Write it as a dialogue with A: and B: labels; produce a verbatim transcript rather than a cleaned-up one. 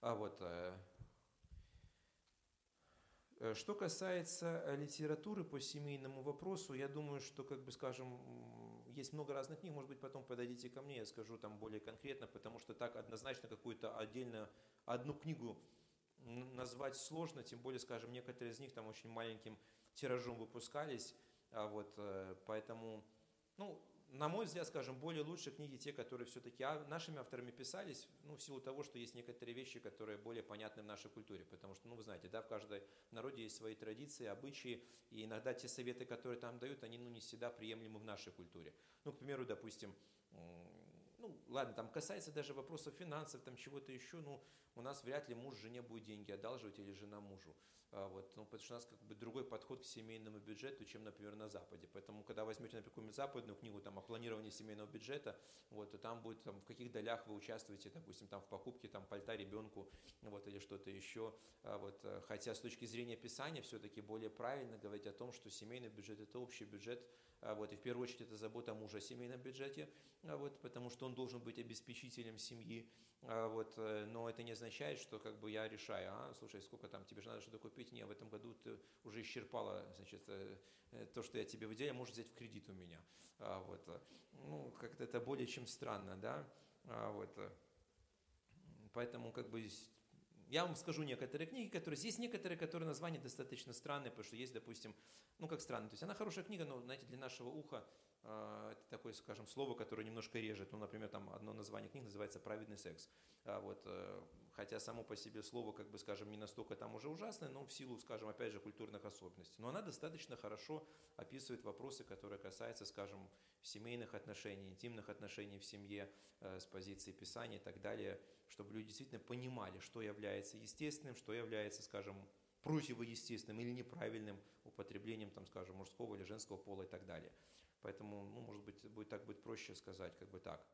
A: А вот, э, э, что касается э, литературы по семейному вопросу, я думаю, что, как бы, скажем, м, есть много разных книг, может быть, потом подойдите ко мне, я скажу там более конкретно, потому что так однозначно какую-то отдельно одну книгу н- назвать сложно, тем более, скажем, некоторые из них там очень маленьким тиражом выпускались, а вот, э, поэтому, ну, на мой взгляд, скажем, более лучшие книги те, которые все-таки нашими авторами писались, ну, в силу того, что есть некоторые вещи, которые более понятны в нашей культуре, потому что, ну, вы знаете, да, в каждой народе есть свои традиции, обычаи, и иногда те советы, которые там дают, они, ну, не всегда приемлемы в нашей культуре. Ну, к примеру, допустим, ну, ладно, там касается даже вопросов финансов, там чего-то еще, ну, у нас вряд ли муж жене будет деньги одалживать или жена мужу. А, вот, ну, потому что у нас как бы другой подход к семейному бюджету, чем, например, на Западе. Поэтому, когда возьмете, например, какую-нибудь западную книгу там, о планировании семейного бюджета, вот, то там будет, там, в каких долях вы участвуете, допустим, там, в покупке там, пальта ребенку вот, или что-то еще. А, вот, э, хотя с точки зрения писания все-таки более правильно говорить о том, что семейный бюджет – это общий бюджет, а, вот, и в первую очередь это забота мужа о семейном бюджете, а, вот, потому что он должен быть обеспечителем семьи. А, вот, э, но это не означает, что как бы я решаю, а, слушай, сколько там, тебе же надо что-то купить, не, в этом году ты уже исчерпала, значит, э, э, то, что я тебе выделяю, можешь взять в кредит у меня. А, вот, э, ну, как-то это более чем странно, да, а, вот, э, поэтому как бы я вам скажу некоторые книги, которые... Есть некоторые, которые названия достаточно странные, потому что есть, допустим, ну как странно, то есть она хорошая книга, но, знаете, для нашего уха э, это такое, скажем, слово, которое немножко режет. Ну, например, там одно название книги называется «Праведный секс». А вот, э, хотя само по себе слово, как бы, скажем, не настолько там уже ужасное, но в силу, скажем, опять же, культурных особенностей. Но она достаточно хорошо описывает вопросы, которые касаются, скажем, семейных отношений, интимных отношений в семье, э, с позиции Писания и так далее, чтобы люди действительно понимали, что является естественным, что является, скажем, противоестественным или неправильным употреблением, там, скажем, мужского или женского пола и так далее. Поэтому, ну, может быть, будет так будет проще сказать, как бы так.